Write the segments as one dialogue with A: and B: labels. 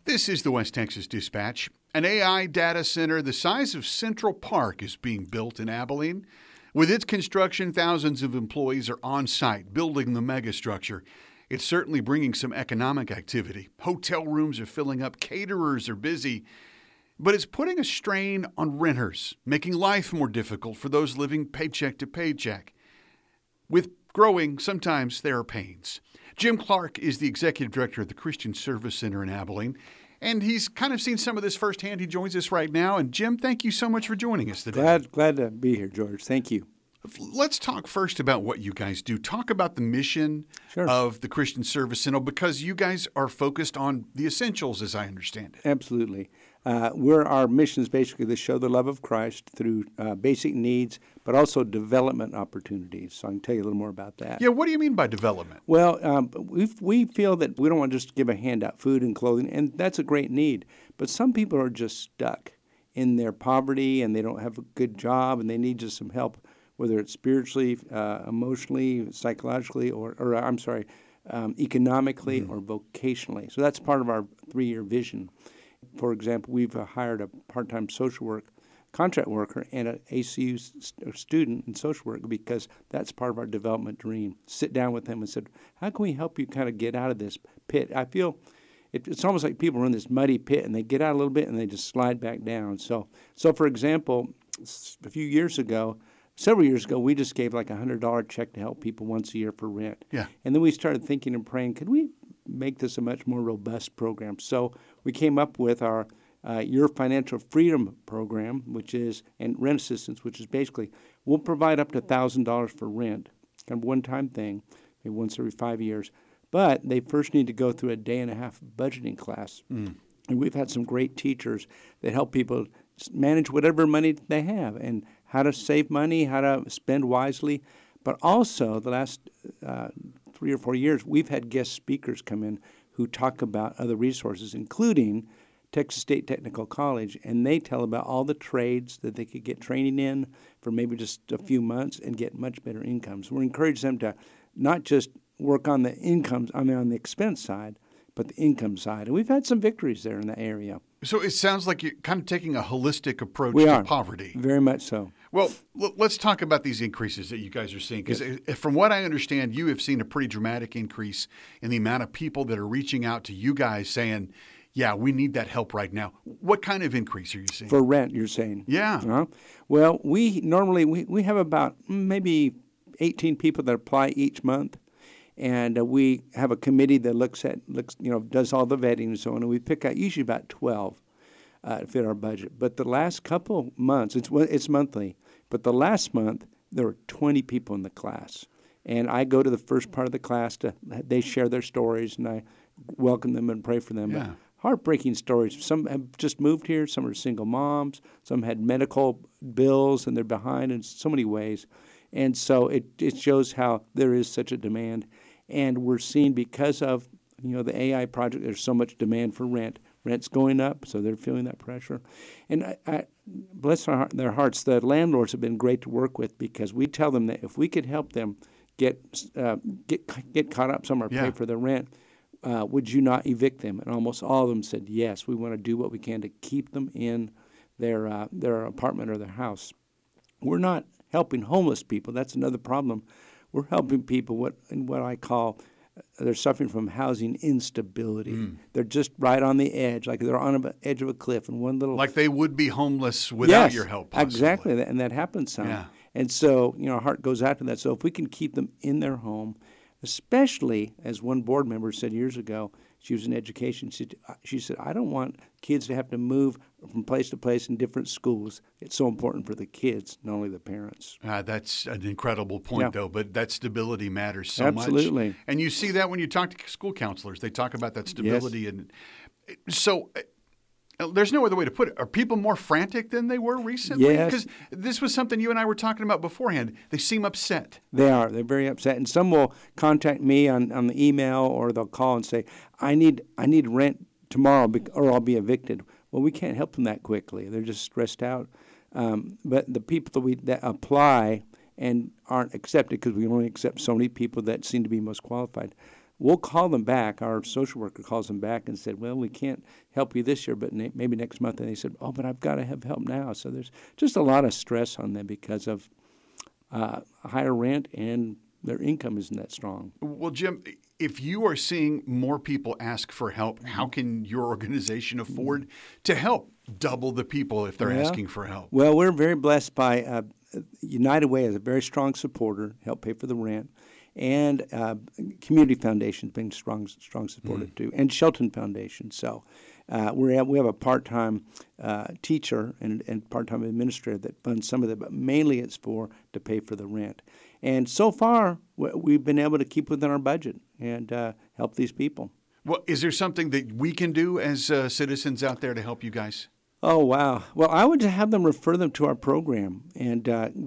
A: This is the West Texas Dispatch. An AI data center the size of Central Park is being built in Abilene. With its construction, thousands of employees are on site building the megastructure. It's certainly bringing some economic activity. Hotel rooms are filling up, caterers are busy. But it's putting a strain on renters, making life more difficult for those living paycheck to paycheck. With growing, sometimes there are pains. Jim Clark is the executive director of the Christian Service Center in Abilene, and he's kind of seen some of this firsthand. He joins us right now. And Jim, thank you so much for joining us today.
B: Glad to be here, George. Thank you.
A: Let's talk first about what you guys do. Talk about the mission of the Christian Service Center, because you guys are focused on the essentials, as I understand it.
B: Absolutely. Our mission is basically to show the love of Christ through basic needs, but also development opportunities. So I can tell you a little more about that.
A: Yeah, what do you mean by development?
B: Well, we feel that we don't want to just give a handout, food and clothing, and that's a great need. But some people are just stuck in their poverty, and they don't have a good job, and they need just some help, whether it's spiritually, emotionally, psychologically, economically or vocationally. So that's part of our 3-year vision. For example, we've hired a part-time social work contract worker and an ACU student in social work, because that's part of our development dream. Sit down with them and said, how can we help you kind of get out of this pit? I feel it's almost like people are in this muddy pit, and they get out a little bit and they just slide back down. So for example, several years ago, we just gave like a $100 check to help people once a year for rent.
A: Yeah.
B: And then we started thinking and praying, could we make this a much more robust program? So we came up with our Your Financial Freedom program, and rent assistance, which is basically we'll provide up to $1,000 for rent, kind of one-time thing, maybe once every 5 years. But they first need to go through a day-and-a-half budgeting class. And we've had some great teachers that help people manage whatever money they have and how to save money, how to spend wisely. But also, the last 3 or 4 years, we've had guest speakers come in who talk about other resources, including Texas State Technical College, and they tell about all the trades that they could get training in for maybe just a few months and get much better incomes. We're encouraging them to not just work on the incomes, on the expense side, but the income side. And we've had some victories there in that area.
A: So it sounds like you're kind of taking a holistic approach to poverty.
B: Very much so.
A: Well, let's talk about these increases that you guys are seeing, because from what I understand, you have seen a pretty dramatic increase in the amount of people that are reaching out to you guys saying, yeah, we need that help right now. What kind of increase are you seeing?
B: For rent, you're saying?
A: Yeah.
B: Well, we normally we have about maybe 18 people that apply each month. And we have a committee that does all the vetting and so on, and we pick out usually about 12 to fit our budget. But the last couple months, it's monthly, but the last month there were 20 people in the class, and I go to the first part of the class they share their stories, and I welcome them and pray for them.
A: Yeah.
B: But heartbreaking stories. Some have just moved here. Some are single moms. Some had medical bills, and they're behind in so many ways. And so it shows how there is such a demand. And we're seeing, because of the AI project, there's so much demand for rent. Rent's going up, so they're feeling that pressure. And I bless their hearts, the landlords have been great to work with, because we tell them that if we could help them get caught up somewhere, pay for their rent, would you not evict them? And almost all of them said yes. We want to do what we can to keep them in their apartment or their house. We're not helping homeless people. That's another problem. We're helping people what I call they're suffering from housing instability. They're just right on the edge, like they're on the edge of a cliff, and one little
A: like they would be homeless without your help. Possibly.
B: Exactly, and that happens some. Yeah. And so our heart goes out to that. So if we can keep them in their home, especially as one board member said years ago, she was in education. She said, I don't want kids to have to move from place to place in different schools. It's so important for the kids, not only the parents.
A: That's an incredible point, though. But that stability matters so much.
B: Absolutely.
A: And you see that when you talk to school counselors. They talk about that stability. Yes. And so there's no other way to put it. Are people more frantic than they were recently?
B: Yes.
A: Because this was something you and I were talking about beforehand. They seem upset.
B: They are. They're very upset. And some will contact me on the email, or they'll call and say, I need rent tomorrow or I'll be evicted. Well, we can't help them that quickly. They're just stressed out. But the people that apply and aren't accepted, because we only accept so many people that seem to be most qualified, we'll call them back. Our social worker calls them back and said, well, we can't help you this year, but maybe next month. And they said, oh, but I've got to have help now. So there's just a lot of stress on them because of higher rent, and their income isn't that strong.
A: Well, Jim, if you are seeing more people ask for help, how can your organization afford to help double the people if they're asking for help?
B: Well, we're very blessed by United Way is a very strong supporter, help pay for the rent, and Community Foundation's been strong supporter too, and Shelton Foundation. So we have a part-time teacher and part-time administrator that funds some of it, but mainly it's to pay for the rent. And so far, we've been able to keep within our budget and help these people.
A: Well, is there something that we can do as citizens out there to help you guys?
B: Oh, wow. Well, I would have them refer them to our program. And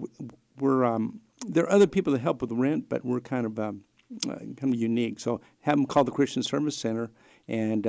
B: there are other people that help with the rent, but we're kind of unique. So have them call the Christian Service Center and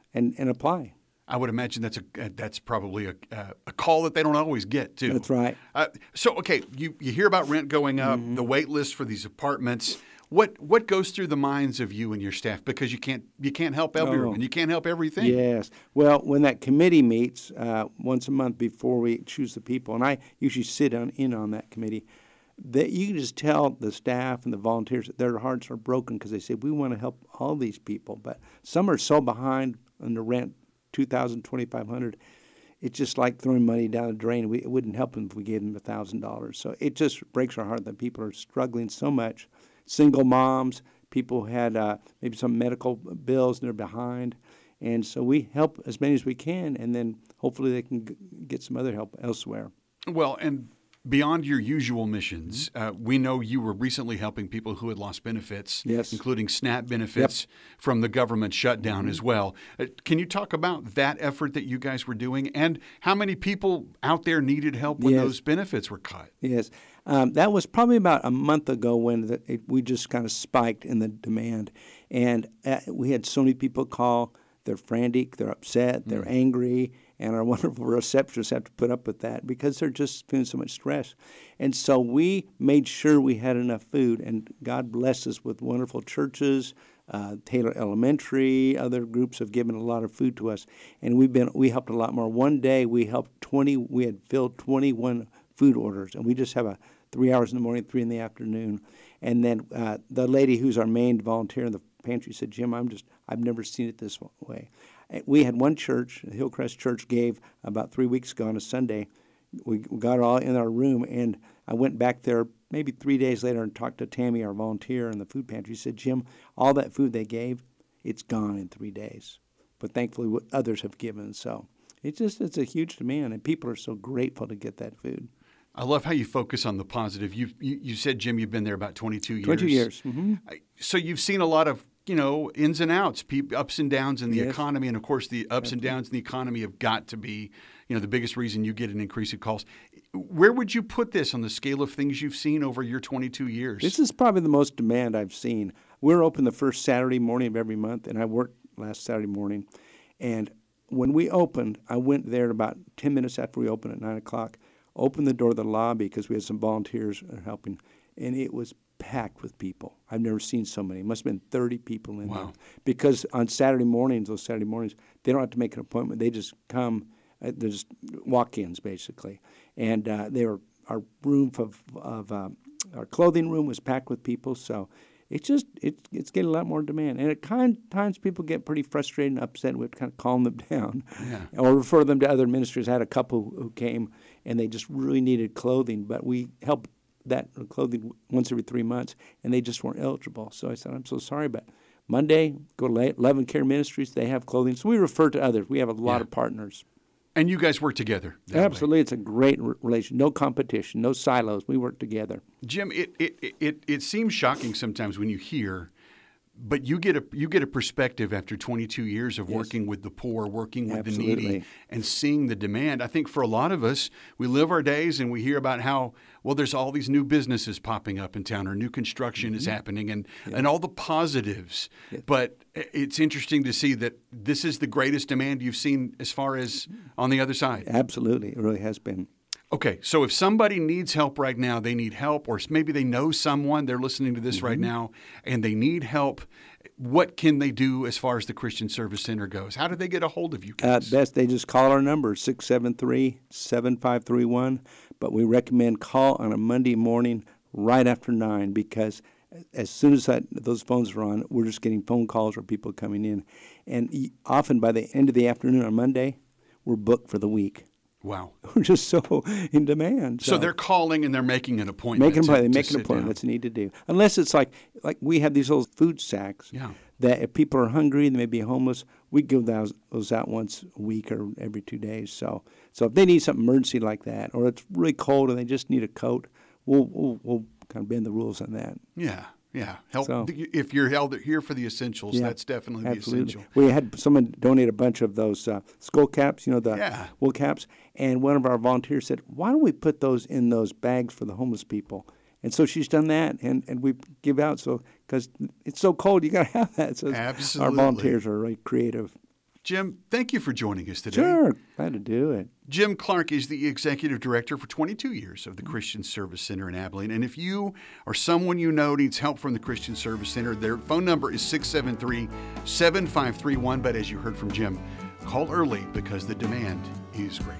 B: apply.
A: I would imagine that's probably a call that they don't always get, too.
B: That's right.
A: So, okay, you hear about rent going up, the wait list for these apartments. What goes through the minds of you and your staff? Because you can't help everyone, and you can't help everything.
B: Yes. Well, when that committee meets once a month before we choose the people, and I usually sit in on that committee, that you can just tell the staff and the volunteers that their hearts are broken because they say, we want to help all these people, but some are so behind on the rent, $2,000, $2,500. It's just like throwing money down the drain. It wouldn't help them if we gave them $1,000. So it just breaks our heart that people are struggling so much. Single moms, people who had maybe some medical bills and they're behind. And so we help as many as we can, and then hopefully they can get some other help elsewhere.
A: Well, and beyond your usual missions, we know you were recently helping people who had lost benefits,
B: yes,
A: including SNAP benefits from the government shutdown as well. Can you talk about that effort that you guys were doing and how many people out there needed help when those benefits were cut?
B: Yes. That was probably about a month ago when we just kind of spiked in the demand. And we had so many people call. They're frantic, they're upset, they're angry, and our wonderful receptionists have to put up with that because they're just feeling so much stress. And so we made sure we had enough food, and God blessed us with wonderful churches, Taylor Elementary, other groups have given a lot of food to us, and we helped a lot more. One day we had filled 21 food orders, and we just have 3 hours in the morning, 3 in the afternoon. And then the lady who's our main volunteer in the pantry said, Jim, I've never seen it this way. We had one church, Hillcrest Church, gave about 3 weeks ago on a Sunday. We got it all in our room, and I went back there maybe 3 days later and talked to Tammy, our volunteer in the food pantry. She said, Jim, all that food they gave, it's gone in 3 days. But thankfully what others have given. So it's a huge demand, and people are so grateful to get that food.
A: I love how you focus on the positive. You said, Jim, you've been there about 22 years.
B: 22 years. Mm-hmm.
A: So you've seen a lot of, ins and outs, ups and downs in the economy. And, of course, the ups and downs in the economy have got to be, the biggest reason you get an increase in calls. Where would you put this on the scale of things you've seen over your 22 years?
B: This is probably the most demand I've seen. We're open the first Saturday morning of every month, and I worked last Saturday morning. And when we opened, I went there about 10 minutes after we opened at 9 o'clock, opened the door of the lobby because we had some volunteers helping, and it was packed with people. I've never seen so many. It must have been 30 people in there. Because on those Saturday mornings, they don't have to make an appointment. They just come. They're just walk-ins, basically. And our room our clothing room was packed with people, so it's getting a lot more demand. And at times people get pretty frustrated and upset, and we have to kind of calm them down or refer them to other ministers. I had a couple who came, and they just really needed clothing, but we help that clothing once every 3 months, and they just weren't eligible. So I said, I'm so sorry, but Monday, go to Love and Care Ministries. They have clothing. So we refer to others. We have a lot of partners.
A: And you guys work together.
B: Absolutely. It's a great relation. No competition, no silos. We work together.
A: Jim, it seems shocking sometimes when you hear, but you get a perspective after 22 years of working with the poor, working with the needy, and seeing the demand. I think for a lot of us, we live our days and we hear about how, there's all these new businesses popping up in town or new construction is happening and all the positives. But it's interesting to see that this is the greatest demand you've seen as far as on the other side.
B: Absolutely. It really has been.
A: Okay, so if somebody needs help right now, they need help, or maybe they know someone, they're listening to this right now, and they need help, What can they do as far as the Christian Service Center goes? How do they get a hold of you guys?
B: Best they just call our number, 673-7531. But we recommend call on a Monday morning right after 9, because as soon as those phones are on, we're just getting phone calls or people coming in. And often by the end of the afternoon on Monday, we're booked for the week.
A: Wow.
B: We're just so in demand.
A: So they're calling and they're making an appointment.
B: They make an appointment. That's needed to do. Unless it's like we have these old food sacks that if people are hungry, they may be homeless, we give those out once a week or every 2 days. So if they need something emergency like that, or it's really cold and they just need a coat, we'll kind of bend the rules on that.
A: Yeah. Help if you're held here for the essentials. That's definitely
B: absolutely.
A: The essential.
B: We had someone donate a bunch of those skull caps, the wool caps, and one of our volunteers said, "Why don't we put those in those bags for the homeless people?" And so she's done that, and we give out because it's so cold, you got to have that. So
A: absolutely.
B: Our volunteers are really creative.
A: Jim, thank you for joining us today.
B: Sure, glad to do it.
A: Jim Clark is the executive director for 22 years of the Christian Service Center in Abilene. And if you or someone you know needs help from the Christian Service Center, their phone number is 673-7531. But as you heard from Jim, call early because the demand is great.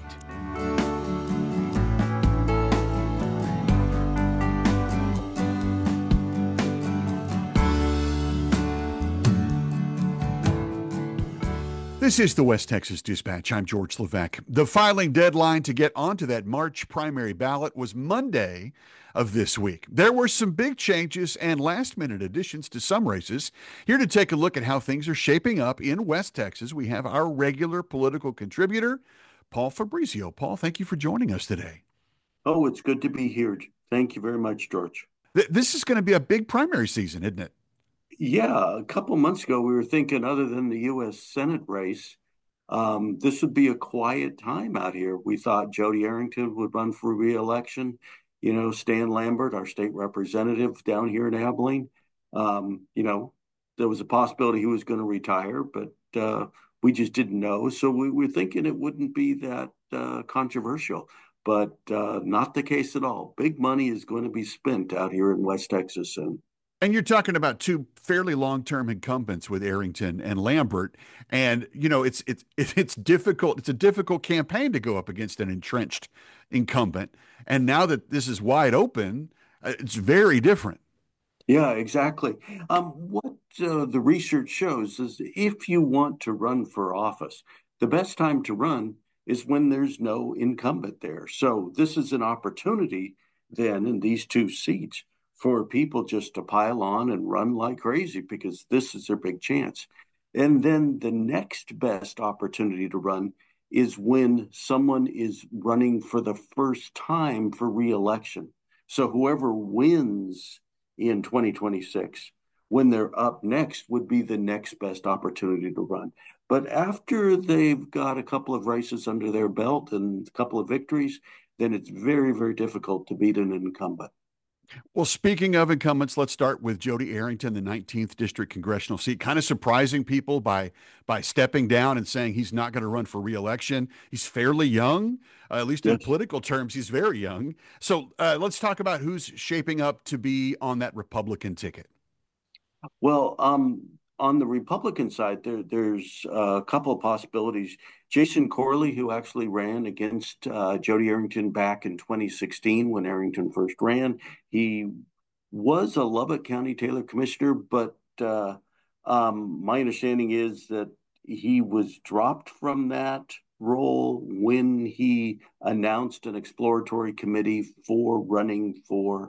A: This is the West Texas Dispatch. I'm George Levesque. The filing deadline to get onto that March primary ballot was Monday of this week. There were some big changes and last-minute additions to some races. Here to take a look at how things are shaping up in West Texas, we have our regular political contributor, Paul Fabrizio. Paul, thank you for joining us today.
C: Oh, it's good to be here. Thank you very much, George.
A: This is going to be a big primary season, isn't it?
C: Yeah, a couple months ago, we were thinking other than the U.S. Senate race, this would be a quiet time out here. We thought Jody Arrington would run for re-election. Stan Lambert, our state representative down here in Abilene, there was a possibility he was going to retire, but we just didn't know. So we were thinking it wouldn't be that controversial, but not the case at all. Big money is going to be spent out here in West Texas soon.
A: And you're talking about two fairly long-term incumbents with Arrington and Lambert, and it's difficult. It's a difficult campaign to go up against an entrenched incumbent. And now that this is wide open, it's very different.
C: Yeah, exactly. What the research shows is if you want to run for office, the best time to run is when there's no incumbent there. So this is an opportunity then in these two seats for people just to pile on and run like crazy because this is their big chance. And then the next best opportunity to run is when someone is running for the first time for re-election. So whoever wins in 2026, when they're up next, would be the next best opportunity to run. But after they've got a couple of races under their belt and a couple of victories, then it's very, very difficult to beat an incumbent.
A: Well, speaking of incumbents, let's start with Jody Arrington, the 19th District Congressional seat, kind of surprising people by stepping down and saying he's not going to run for re-election. He's fairly young, at least in political terms, he's very young. So let's talk about who's shaping up to be on that Republican ticket.
C: Well, on the Republican side, there's a couple of possibilities. Jason Corley, who actually ran against Jody Arrington back in 2016 when Arrington first ran, he was a Lubbock County Taylor commissioner, but my understanding is that he was dropped from that role when he announced an exploratory committee for running for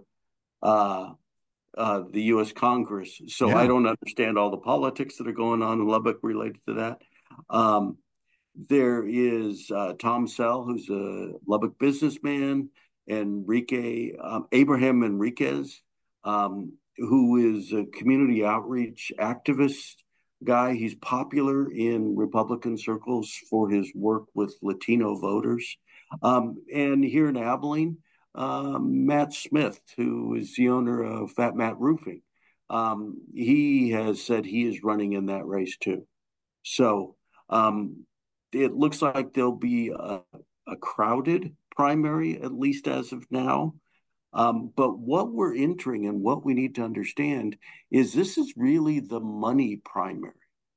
C: the U.S. Congress. So I don't understand all the politics that are going on in Lubbock related to that. There is Tom Sell, who's a Lubbock businessman, and Abraham Enriquez, who is a community outreach activist guy. He's popular in Republican circles for his work with Latino voters. And here in Abilene, Matt Smith, who is the owner of Fat Matt Roofing. He has said he is running in that race too. So it looks like there'll be a crowded primary, at least as of now. But what we're entering and what we need to understand is this is really the money primary,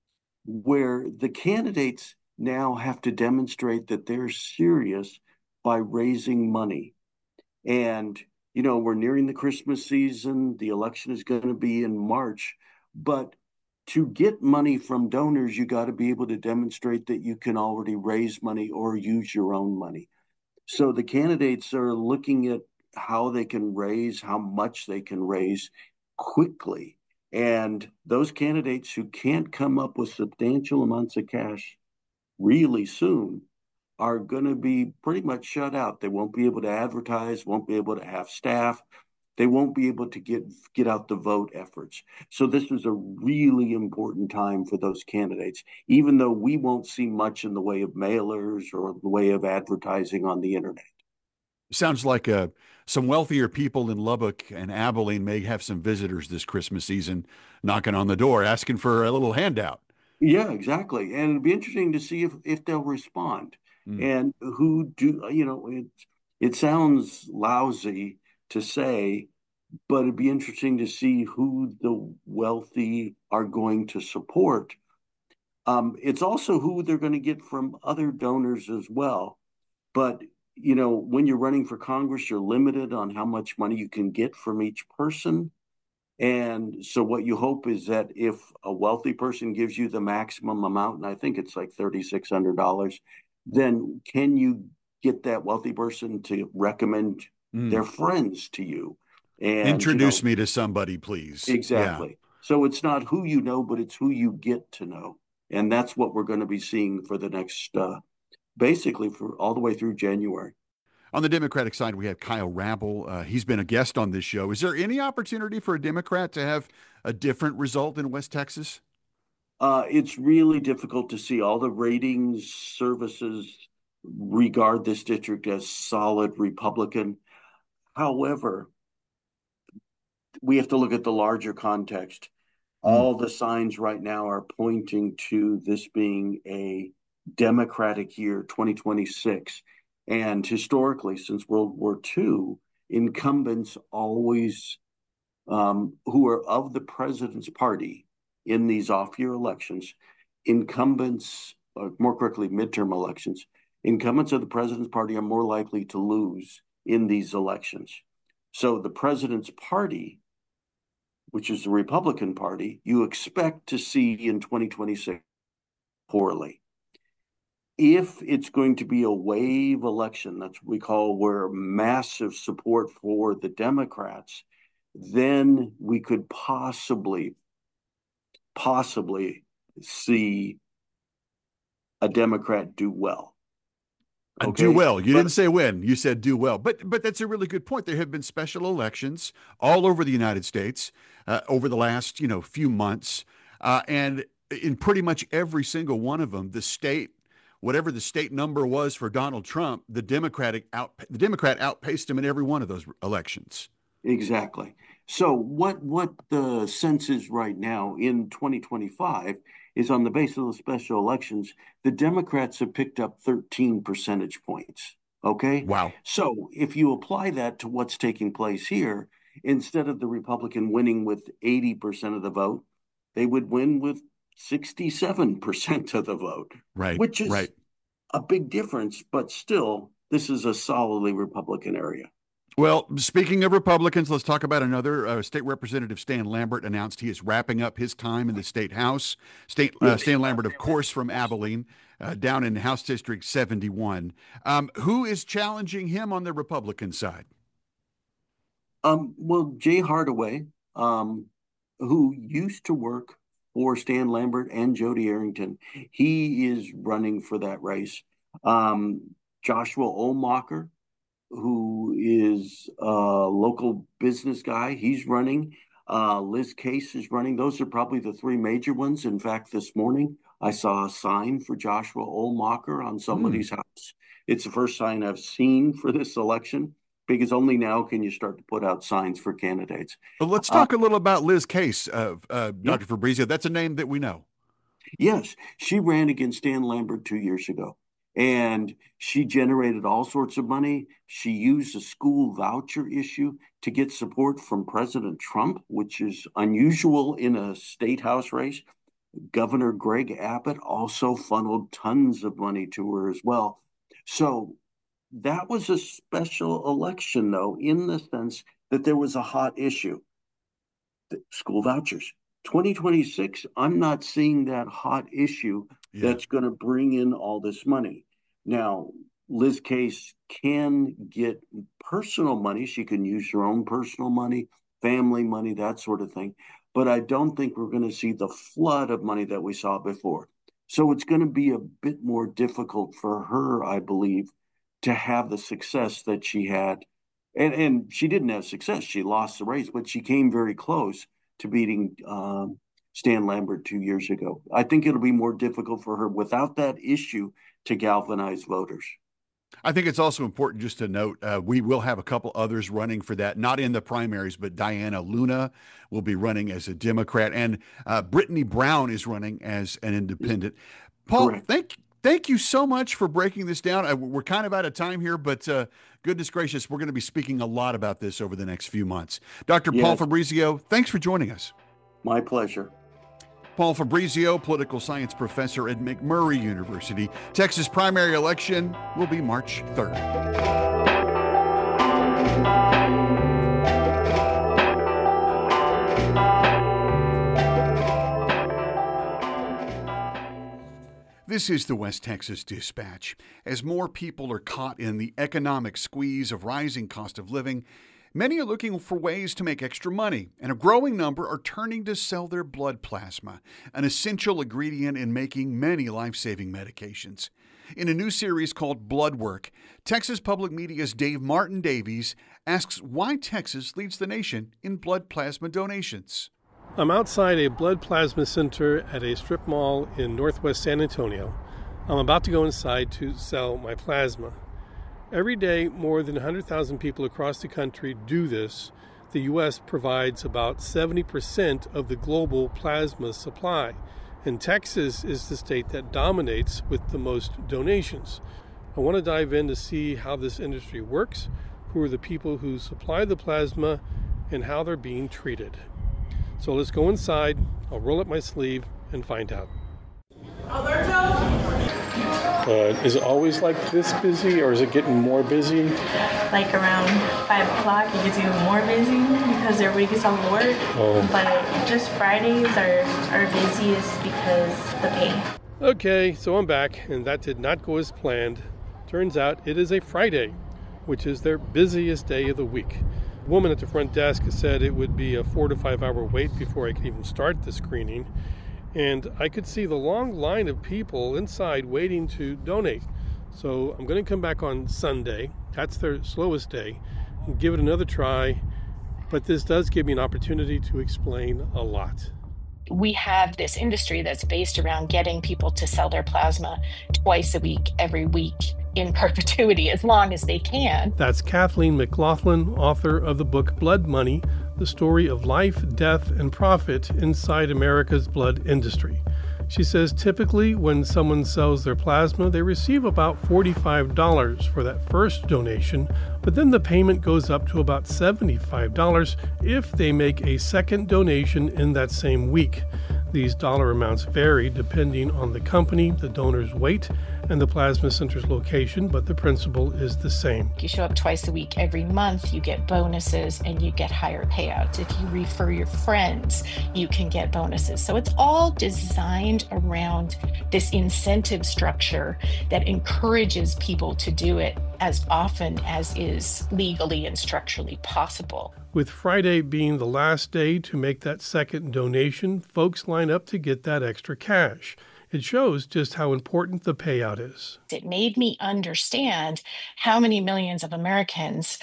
C: where the candidates now have to demonstrate that they're serious by raising money. And, we're nearing the Christmas season. The election is going to be in March. But to get money from donors, you got to be able to demonstrate that you can already raise money or use your own money. So the candidates are looking at how they can raise, how much they can raise quickly. And those candidates who can't come up with substantial amounts of cash really soon are going to be pretty much shut out. They won't be able to advertise, won't be able to have staff. They won't be able to get out the vote efforts. So this is a really important time for those candidates, even though we won't see much in the way of mailers or the way of advertising on the internet.
A: Sounds like some wealthier people in Lubbock and Abilene may have some visitors this Christmas season knocking on the door asking for a little handout.
C: Yeah, exactly. And it'd be interesting to see if they'll respond
A: Mm.
C: and who do, it sounds lousy to say, but it'd be interesting to see who the wealthy are going to support. It's also who they're going to get from other donors as well. But, when you're running for Congress, you're limited on how much money you can get from each person. And so what you hope is that if a wealthy person gives you the maximum amount, and I think it's like $3,600, then can you get that wealthy person to recommend
A: Mm.
C: their friends to you? And,
A: Introduce me to somebody, please. Yeah.
C: exactly. So it's not who you know, but it's who you get to know. And that's what we're going to be seeing for the next, basically for all the way through January.
A: On the Democratic side, we have Kyle Rabel. He's been a guest on this show. Is there any opportunity for a Democrat to have a different result in West Texas?
C: It's really difficult to see. All the ratings services regard this district as solid Republican. However, we have to look at the larger context.
A: Mm.
C: All the signs right now are pointing to this being a Democratic year, 2026. And historically, since World War II, incumbents always, who are of the president's party in these off year elections, incumbents, or more correctly, midterm elections, incumbents of the president's party are more likely to lose in these elections. So the president's party, which is the Republican Party, you expect to see in 2026 poorly. If it's going to be a wave election, that's what we call where massive support for the Democrats, then we could possibly see a Democrat do well.
A: Do
C: Okay.
A: well. You
C: But
A: didn't say when. You said do well. But that's a really good point. There have been special elections all over the United States over the last few months, and in pretty much every single one of them, the state, whatever the state number was for Donald Trump, the Democrat outpaced him in every one of those elections.
C: exactly. So what the sense is right now in 2025 is on the basis of the special elections, the Democrats have picked up 13 percentage points. Okay.
A: Wow.
C: So if you apply that to what's taking place here, instead of the Republican winning with 80% of the vote, they would win with 67% of the vote,
A: Right.
C: which is
A: Right.
C: a big difference, but still, this is a solidly Republican area.
A: Well, speaking of Republicans, let's talk about another. State Representative Stan Lambert announced he is wrapping up his time in the state house.
C: Yes.
A: Stan Lambert, of course, from Abilene, down in House District 71. Who is challenging him on the Republican side?
C: Well, Jay Hardaway, who used to work for Stan Lambert and Jody Arrington, he is running for that race. Joshua Olmacher, who is a local business guy, he's running. Liz Case is running. Those are probably the three major ones. In fact, this morning I saw a sign for Joshua Olmacher on
A: Hmm.
C: somebody's house. It's the first sign I've seen for this election because only now can you start to put out signs for candidates.
A: Well, let's
C: Uh,
A: talk a little about Liz Case,
C: yeah,
A: Dr. Fabrizio. That's a name that we know.
C: yes, she ran against Dan Lambert 2 years ago. And she generated all sorts of money. She used a school voucher issue to get support from President Trump, which is unusual in a state house race. Governor Greg Abbott also funneled tons of money to her as well. So that was a special election, though, in the sense that there was a hot issue, the school vouchers. 2026, I'm not seeing that hot issue that's going to bring in all this money. Now, Liz Case can get personal money. She can use her own personal money, family money, that sort of thing. But I don't think we're going to see the flood of money that we saw before. So it's going to be a bit more difficult for her, I believe, to have the success that she had. And she didn't have success. She lost the race, but she came very close to beating Stan Lambert 2 years ago. I think it'll be more difficult for her without that issue to galvanize voters.
A: I think it's also important just to note we will have a couple others running for that, not in the primaries, but Diana Luna will be running as a Democrat, and Brittany Brown is running as an independent. Paul, thank you so much for breaking this down. We're kind of out of time here, but goodness gracious, we're going to be speaking a lot about this over the next few months. Dr. Paul Fabrizio, thanks for joining us.
C: My pleasure.
A: Paul Fabrizio, political science professor at McMurry University. Texas primary election will be March 3rd. This is the West Texas Dispatch. As more people are caught in the economic squeeze of rising cost of living, many are looking for ways to make extra money, and a growing number are turning to sell their blood plasma, an essential ingredient in making many life-saving medications. In a new series called Blood Work, Texas Public Media's Dave Martin Davies asks why Texas leads the nation in blood plasma donations.
D: I'm outside a blood plasma center at a strip mall in northwest San Antonio. I'm about to go inside to sell my plasma. Every day, more than 100,000 people across the country do this. The U.S. provides about 70% of the global plasma supply, and Texas is the state that dominates with the most donations. I want to dive in to see how this industry works, who are the people who supply the plasma, and how they're being treated. So let's go inside, I'll roll up my sleeve and find out. Is it always like this busy, or is it getting more busy?
E: Like around 5 o'clock, it gets even more busy because everybody gets off work. But just Fridays are busiest because the pay.
D: Okay, so I'm back, and that did not go as planned. Turns out it is a Friday, which is their busiest day of the week. The woman at the front desk said it would be a 4 to 5 hour wait before I could even start the screening. And I could see the long line of people inside waiting to donate. So I'm going to come back on Sunday. That's their slowest day. And give it another try. But this does give me an opportunity to explain a lot.
F: We have this industry that's based around getting people to sell their plasma twice a week, every week, in perpetuity, as long as they can.
D: That's Kathleen McLaughlin, author of the book Blood Money, the story of life, death, and profit inside America's blood industry. She says typically when someone sells their plasma, they receive about $45 for that first donation, but then the payment goes up to about $75 if they make a second donation in that same week. These dollar amounts vary depending on the company, the donor's weight, and the plasma center's location, but the principle is the same.
F: You show up twice a week, every month, you get bonuses and you get higher payouts. If you refer your friends, you can get bonuses. So it's all designed around this incentive structure that encourages people to do it as often as is legally and structurally possible.
D: With Friday being the last day to make that second donation, folks line up to get that extra cash. It shows just how important the payout is.
F: It made me understand how many millions of Americans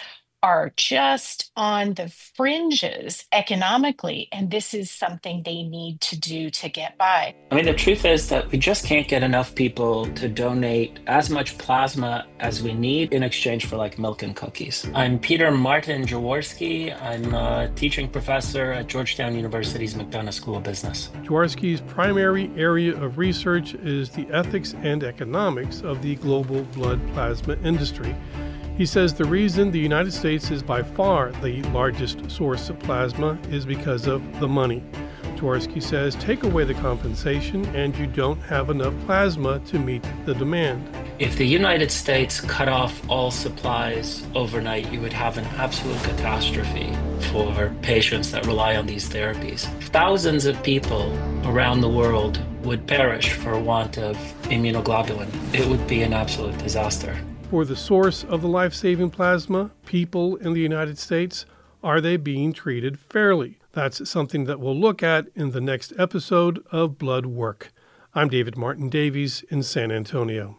F: are just on the fringes economically, and this is something they need to do to get by.
G: I mean, the truth is that we just can't get enough people to donate as much plasma as we need in exchange for like milk and cookies. I'm Peter Martin Jaworski. I'm a teaching professor at Georgetown University's McDonough School of Business.
D: Jaworski's primary area of research is the ethics and economics of the global blood plasma industry. He says the reason the United States is by far the largest source of plasma is because of the money. Jaworski says take away the compensation and you don't have enough plasma to meet the demand.
G: If the United States cut off all supplies overnight, you would have an absolute catastrophe for patients that rely on these therapies. Thousands of people around the world would perish for want of immunoglobulin. It would be an absolute disaster.
D: For the source of the life-saving plasma, people in the United States, are they being treated fairly? That's something that we'll look at in the next episode of Blood Work. I'm David Martin Davies in San Antonio.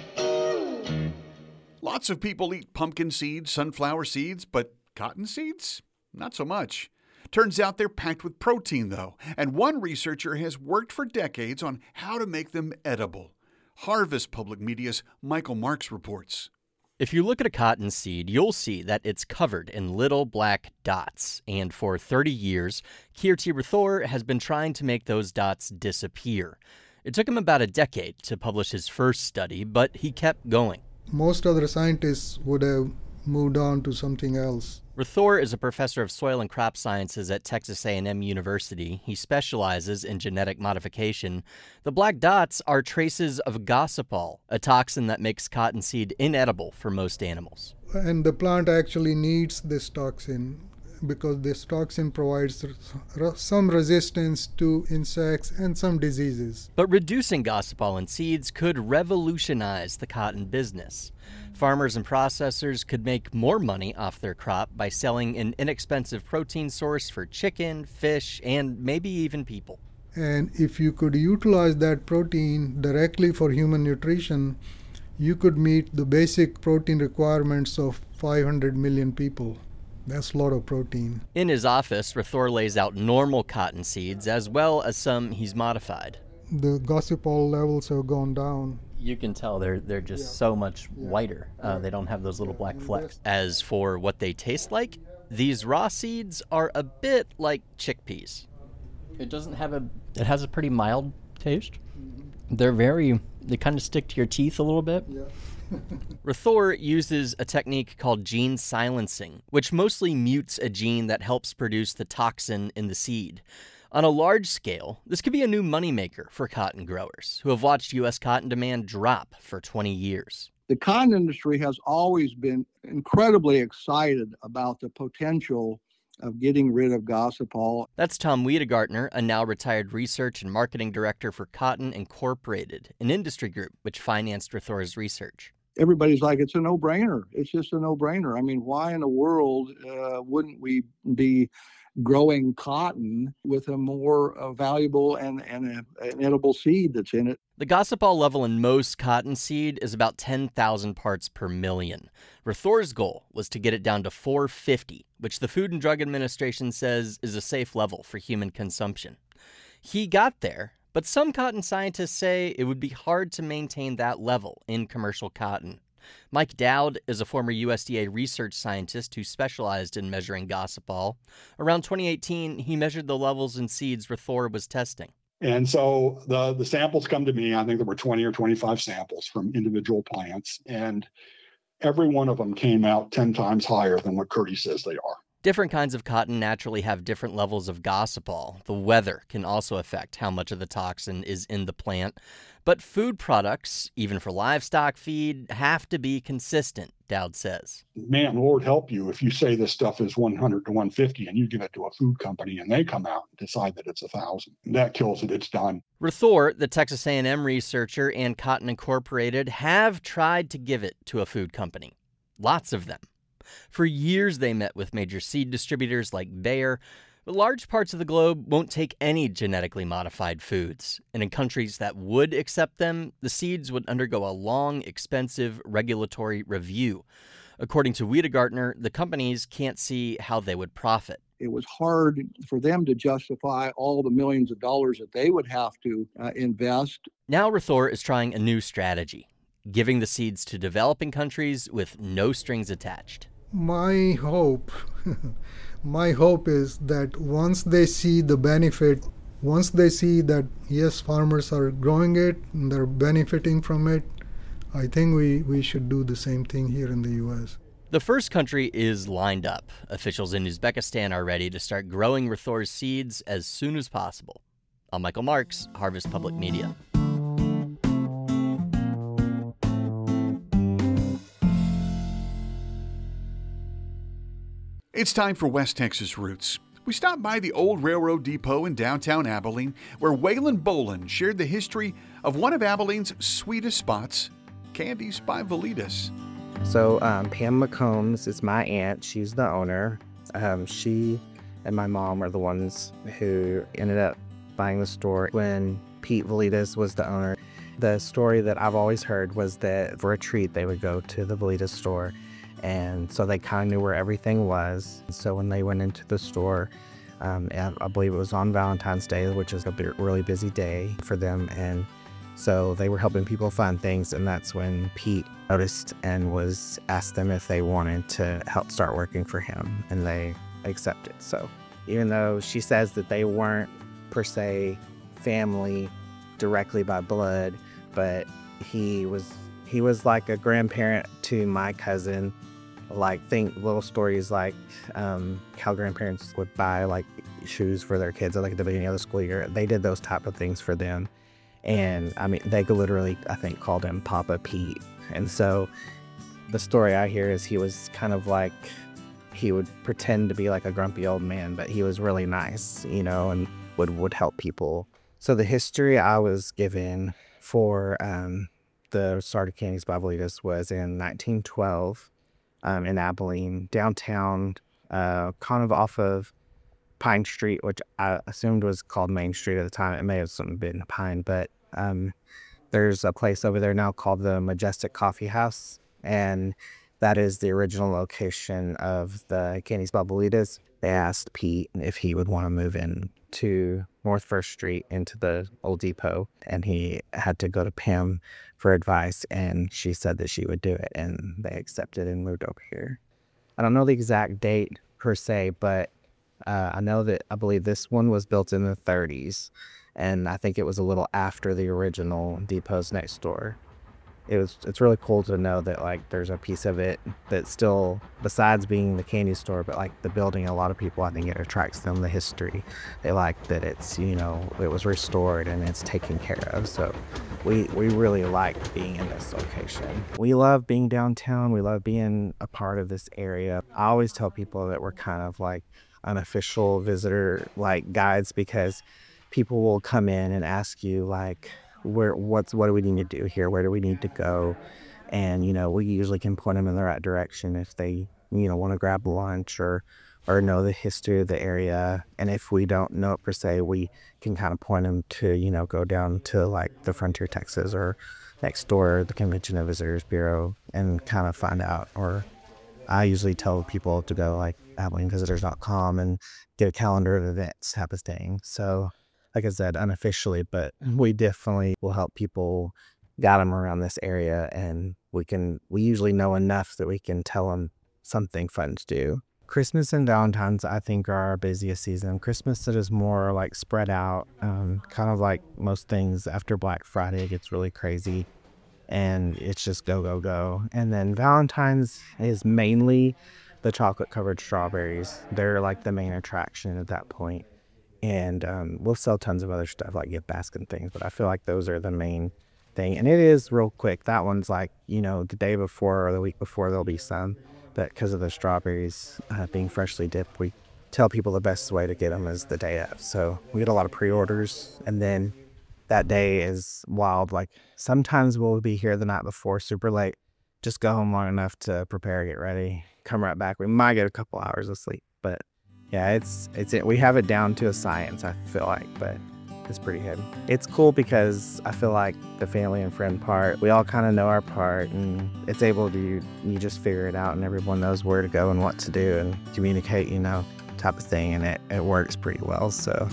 A: Lots of people eat pumpkin seeds, sunflower seeds, but cotton seeds? Not so much. Turns out they're packed with protein, though, and one researcher has worked for decades on how to make them edible. Harvest Public Media's Michael Marks reports.
H: If you look at a cotton seed, you'll see that it's covered in little black dots. And for 30 years, Kirti Rathore has been trying to make those dots disappear. It took him about a decade to publish his first study, but he kept going.
I: Most other scientists would have moved on to something else.
H: Rathore is a professor of soil and crop sciences at Texas A&M University. He specializes in genetic modification. The black dots are traces of gossypol, a toxin that makes cottonseed inedible for most animals.
I: And the plant actually needs this toxin because this toxin provides some resistance to insects and some diseases.
H: But reducing gossypol in seeds could revolutionize the cotton business. Farmers and processors could make more money off their crop by selling an inexpensive protein source for chicken, fish, and maybe even people.
I: And if you could utilize that protein directly for human nutrition, you could meet the basic protein requirements of 500 million people. That's a lot of protein.
H: In his office, Rathore lays out normal cotton seeds as well as some he's modified.
I: The gossypol levels have gone down.
H: You can tell they're just so much whiter. They don't have those little black flecks. As for what they taste like, these raw seeds are a bit like chickpeas. It has a pretty mild taste. They kind of stick to your teeth a little bit.
I: Yeah.
H: Rathore uses a technique called gene silencing, which mostly mutes a gene that helps produce the toxin in the seed. On a large scale, this could be a new moneymaker for cotton growers who have watched U.S. cotton demand drop for 20 years.
J: The cotton industry has always been incredibly excited about the potential of getting rid of gossypol.
H: That's Tom Wiedegartner, a now retired research and marketing director for Cotton Incorporated, an industry group which financed Rathore's research.
J: Everybody's like, it's a no-brainer. It's just a no-brainer. I mean, why in the world wouldn't we be growing cotton with a more valuable and an edible seed that's in it?
H: The gossypol level in most cotton seed is about 10,000 parts per million. Rathore's goal was to get it down to 450, which the Food and Drug Administration says is a safe level for human consumption. He got there, but some cotton scientists say it would be hard to maintain that level in commercial cotton. Mike Dowd is a former USDA research scientist who specialized in measuring gossypol. Around 2018, he measured the levels in seeds Rathore was testing.
K: And so the samples come to me. I think there were 20 or 25 samples from individual plants, and every one of them came out 10 times higher than what Kirti says they are.
H: Different kinds of cotton naturally have different levels of gossypol. The weather can also affect how much of the toxin is in the plant. But food products, even for livestock feed, have to be consistent, Dowd says.
K: Man, Lord help you if you say this stuff is 100 to 150 and you give it to a food company and they come out and decide that it's 1,000. That kills it. It's done.
H: Rathore, the Texas A&M researcher, and Cotton Incorporated have tried to give it to a food company. Lots of them. For years, they met with major seed distributors like Bayer, but large parts of the globe won't take any genetically modified foods. And in countries that would accept them, the seeds would undergo a long, expensive regulatory review. According to Wiedegartner, the companies can't see how they would profit.
J: It was hard for them to justify all the millions of dollars that they would have to invest.
H: Now Rethor is trying a new strategy, giving the seeds to developing countries with no strings attached.
I: My hope is that once they see the benefit, once they see that, yes, farmers are growing it and they're benefiting from it, I think we should do the same thing here in the U.S.
H: The first country is lined up. Officials in Uzbekistan are ready to start growing Rethor's seeds as soon as possible. I'm Michael Marks, Harvest Public Media.
A: It's time for West Texas Roots. We stopped by the old railroad depot in downtown Abilene, where Waylon Boland shared the history of one of Abilene's sweetest spots, Candies by Velitas.
L: So Pam McCombs is my aunt. She's the owner. She and my mom are the ones who ended up buying the store when Pete Velitas was the owner. The story that I've always heard was that for a treat, they would go to the Velitas store. And so they kind of knew where everything was. So when they went into the store, and I believe it was on Valentine's Day, which is a really busy day for them. And so they were helping people find things. And that's when Pete noticed and asked them if they wanted to help start working for him. And they accepted. So even though she says that they weren't per se family directly by blood, but he was like a grandparent to my cousin. Like, think little stories like how grandparents would buy like shoes for their kids at like the beginning of the school year. They did those type of things for them. And I mean, they literally, I think, called him Papa Pete. And so the story I hear is he was kind of like, he would pretend to be like a grumpy old man, but he was really nice, you know, and would help people. So the history I was given for the start of Candies by Velitas was in 1912 in Abilene, downtown, kind of off of Pine Street, which I assumed was called Main Street at the time. It may have been Pine, but there's a place over there now called the Majestic Coffee House, and that is the original location of the Candies by Velitas. They asked Pete if he would want to move in to North First Street into the old depot, and he had to go to Pam for advice, and she said that she would do it, and they accepted and moved over here. I don't know the exact date per se, but I believe this one was built in the 30s, and I think it was a little after the original depots next door. It's really cool to know that like there's a piece of it that still, besides being the candy store, but like the building, a lot of people, I think it attracts them, the history. They like that it's, you know, it was restored and it's taken care of. So we really like being in this location. We love being downtown. We love being a part of this area. I always tell people that we're kind of like unofficial visitor like guides, because people will come in and ask you like, what do we need to do here? Where do we need to go? And, you know, we usually can point them in the right direction if they, you know, want to grab lunch or know the history of the area. And if we don't know it per se, we can kind of point them to, you know, go down to like the Frontier Texas or next door, the Convention and Visitors Bureau, and kind of find out. Or I usually tell people to go like AbileneVisitors.com and get a calendar of events type of thing. So like I said, unofficially, but we definitely will help people guide them around this area, and we usually know enough that we can tell them something fun to do. Christmas and Valentine's, I think, are our busiest season. Christmas, it is more like spread out, kind of like most things after Black Friday, it gets really crazy, and it's just go, go, go. And then Valentine's is mainly the chocolate-covered strawberries. They're like the main attraction at that point. And we'll sell tons of other stuff like gift basket and things, but I feel like those are the main thing. And it is real quick. That one's like, you know, the day before or the week before there'll be some. But because of the strawberries being freshly dipped, we tell people the best way to get them is the day of. So we get a lot of pre-orders, and then that day is wild. Like sometimes we'll be here the night before, super late, just go home long enough to prepare, get ready, come right back. We might get a couple hours of sleep, but yeah, it's we have it down to a science, I feel like, but is pretty good. It's cool because I feel like the family and friend part, we all kind of know our part, and it's able to, you just figure it out and everyone knows where to go and what to do and communicate, type of thing, and it works pretty well, so.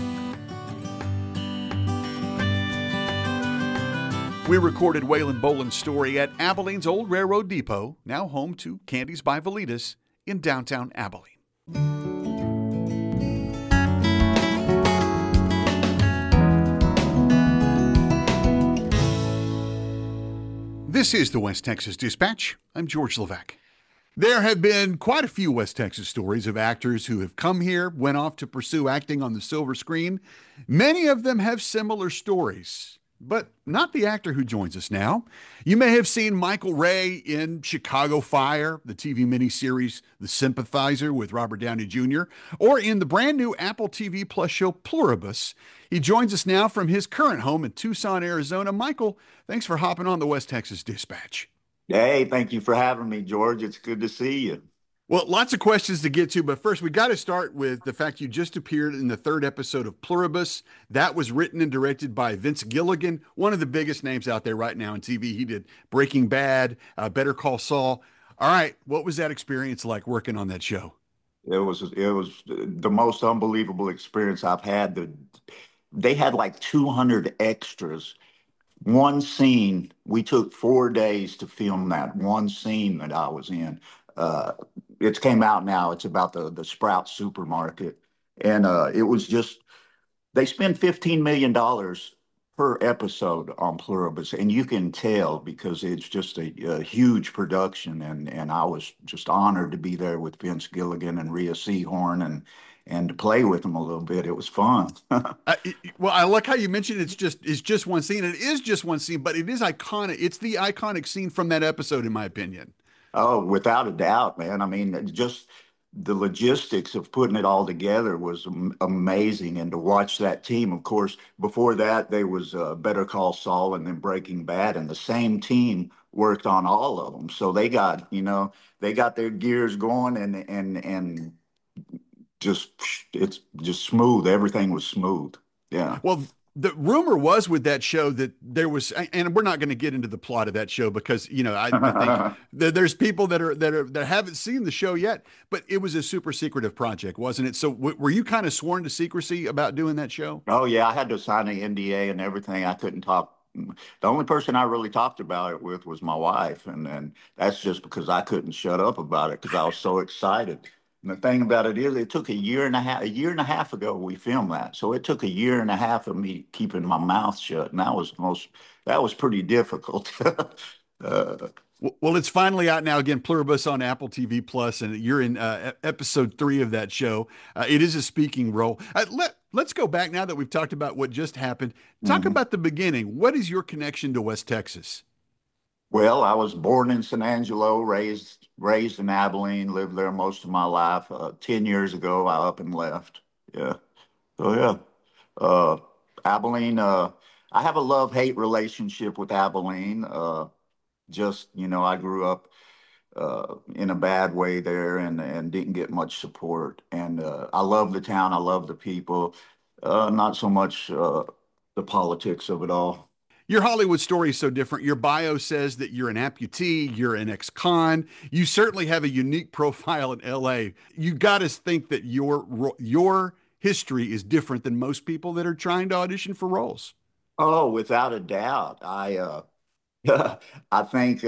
A: We recorded Waylon Boland's story at Abilene's Old Railroad Depot, now home to Candy's by Velitas in downtown Abilene. This is the West Texas Dispatch. I'm George Levesque. There have been quite a few West Texas stories of actors who have come here, went off to pursue acting on the silver screen. Many of them have similar stories, but not the actor who joins us now. You may have seen Michael Ray in Chicago Fire, the TV miniseries The Sympathizer with Robert Downey Jr., or in the brand new Apple TV Plus show Pluribus. He joins us now from his current home in Tucson, Arizona. Michael, thanks for hopping on the West Texas Dispatch.
M: Hey, thank you for having me, George. It's good to see you.
A: Well, lots of questions to get to, but first we got to start with the fact you just appeared in the 3rd episode of Pluribus. That was written and directed by Vince Gilligan, one of the biggest names out there right now in TV. He did Breaking Bad, Better Call Saul. All right, what was that experience like working on that show?
M: It was the most unbelievable experience I've had. They had like 200 extras. One scene, we took 4 days to film that one scene that I was in. It came out now. It's about the Sprout supermarket. And it was just, they spend $15 million per episode on Pluribus. And you can tell because it's just a huge production. And I was just honored to be there with Vince Gilligan and Rhea Seehorn and to play with them a little bit. It was fun.
A: Well, I like how you mentioned it's just one scene. It is just one scene, but it is iconic. It's the iconic scene from that episode, in my opinion.
M: Oh, without a doubt, man. I mean, just the logistics of putting it all together was amazing. And to watch that team, of course, before that, there was Better Call Saul and then Breaking Bad, and the same team worked on all of them. So they got their gears going and it's just smooth. Everything was smooth. Yeah.
A: Well, the rumor was with that show that there was, and we're not going to get into the plot of that show because, I think there's people that haven't seen the show yet, but it was a super secretive project, wasn't it? So were you kind of sworn to secrecy about doing that show?
M: Oh yeah. I had to sign an NDA and everything. I couldn't talk. The only person I really talked about it with was my wife. And that's just because I couldn't shut up about it because I was so excited. And the thing about it is, it took a year and a half ago we filmed that. So it took a year and a half of me keeping my mouth shut, and that was pretty difficult.
A: Well, it's finally out now. Again, Pluribus on Apple TV Plus, and you're in episode 3 of that show. It is a speaking role. Let's go back now that we've talked about what just happened. Talk about the beginning. What is your connection to West Texas?
M: Well, I was born in San Angelo, raised in Abilene, lived there most of my life. 10 years ago, I up and left. Yeah. So, yeah. Abilene, I have a love-hate relationship with Abilene. I grew up in a bad way there and didn't get much support. And I love the town. I love the people. Not so much the politics of it all.
A: Your Hollywood story is so different. Your bio says that you're an amputee, you're an ex-con. You certainly have a unique profile in LA. You got to think that your history is different than most people that are trying to audition for roles.
M: Oh, without a doubt. I think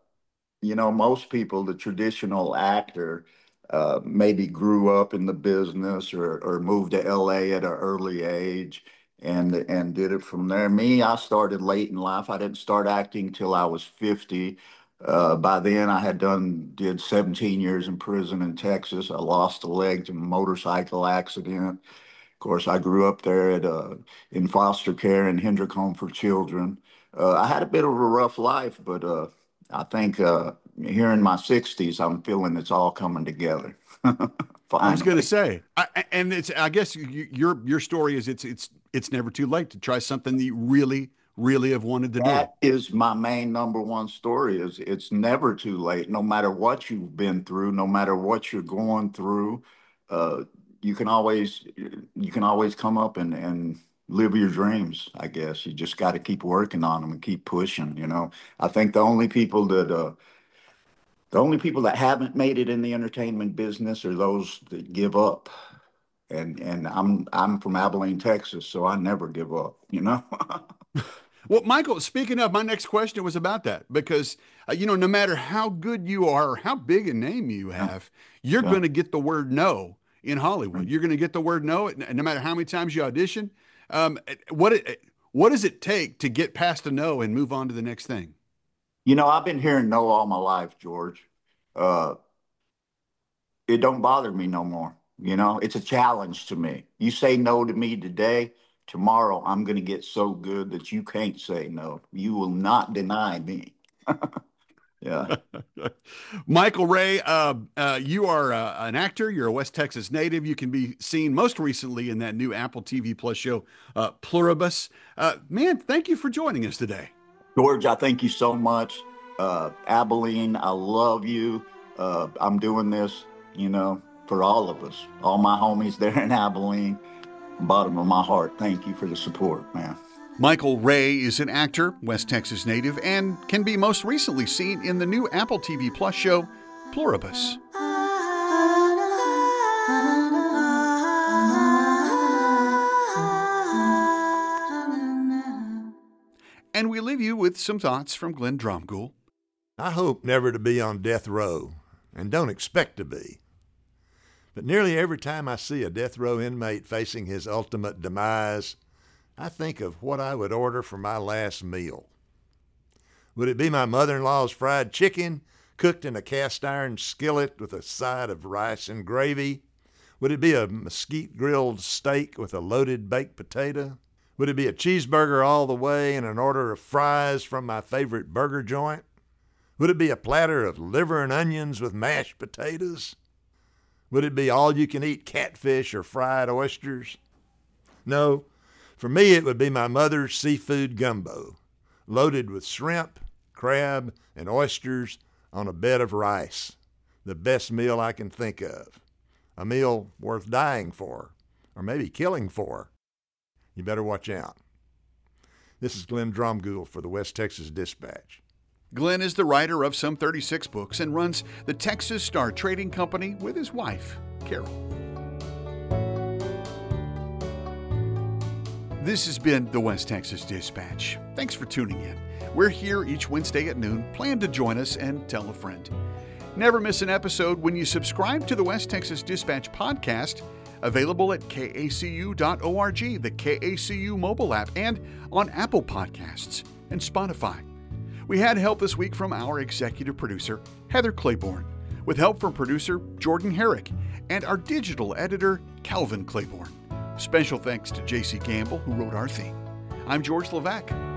M: most people, the traditional actor, maybe grew up in the business or moved to LA at an early age and did it from there. Me, I started late in life. I didn't start acting till I was 50. By then, I did 17 years in prison in Texas. I lost a leg to a motorcycle accident. Of course, I grew up there in foster care in Hendrick Home for Children. I had a bit of a rough life, but I think here in my 60s, I'm feeling it's all coming together.
A: I was going to say, I guess your story is it's never too late to try something that you really, really have wanted to do.
M: That is my main number one story. Is it's never too late. No matter what you've been through, no matter what you're going through, you can always come up and live your dreams, I guess. You just got to keep working on them and keep pushing, you know. I think the only people that haven't made it in the entertainment business are those that give up. And I'm from Abilene, Texas, so I never give up, you know.
A: Well, Michael, speaking of, my next question was about that because, no matter how good you are or how big a name you have, you're going to get the word no in Hollywood. You're going to get the word no, no matter how many times you audition. What does it take to get past a no and move on to the next thing?
M: I've been hearing no all my life, George. It don't bother me no more. It's a challenge to me. You say no to me today, tomorrow I'm going to get so good that you can't say no. You will not deny me. Yeah.
A: Michael Ray, you are an actor. You're a West Texas native. You can be seen most recently in that new Apple TV Plus show, Pluribus. Man, thank you for joining us today.
M: George, I thank you so much. Abilene, I love you. I'm doing this, for all of us, all my homies there in Abilene. Bottom of my heart, thank you for the support, man.
A: Michael Ray is an actor, West Texas native, and can be most recently seen in the new Apple TV Plus show, Pluribus. And we leave you with some thoughts from Glenn Dromgoole.
N: I hope never to be on death row, and don't expect to be. But nearly every time I see a death row inmate facing his ultimate demise, I think of what I would order for my last meal. Would it be my mother-in-law's fried chicken, cooked in a cast-iron skillet with a side of rice and gravy? Would it be a mesquite-grilled steak with a loaded baked potato? Would it be a cheeseburger all the way and an order of fries from my favorite burger joint? Would it be a platter of liver and onions with mashed potatoes? Would it be all-you-can-eat catfish or fried oysters? No, for me it would be my mother's seafood gumbo, loaded with shrimp, crab, and oysters on a bed of rice. The best meal I can think of. A meal worth dying for, or maybe killing for. You better watch out. This is Glenn Dromgoole for the West Texas Dispatch.
A: Glenn is the writer of some 36 books and runs the Texas Star Trading Company with his wife, Carol. This has been the West Texas Dispatch. Thanks for tuning in. We're here each Wednesday at noon. Plan to join us and tell a friend. Never miss an episode when you subscribe to the West Texas Dispatch podcast, available at kacu.org, the KACU mobile app, and on Apple Podcasts and Spotify. We had help this week from our executive producer, Heather Claiborne, with help from producer Jordan Herrick and our digital editor, Calvin Claiborne. Special thanks to J.C. Gamble, who wrote our theme. I'm George Levac.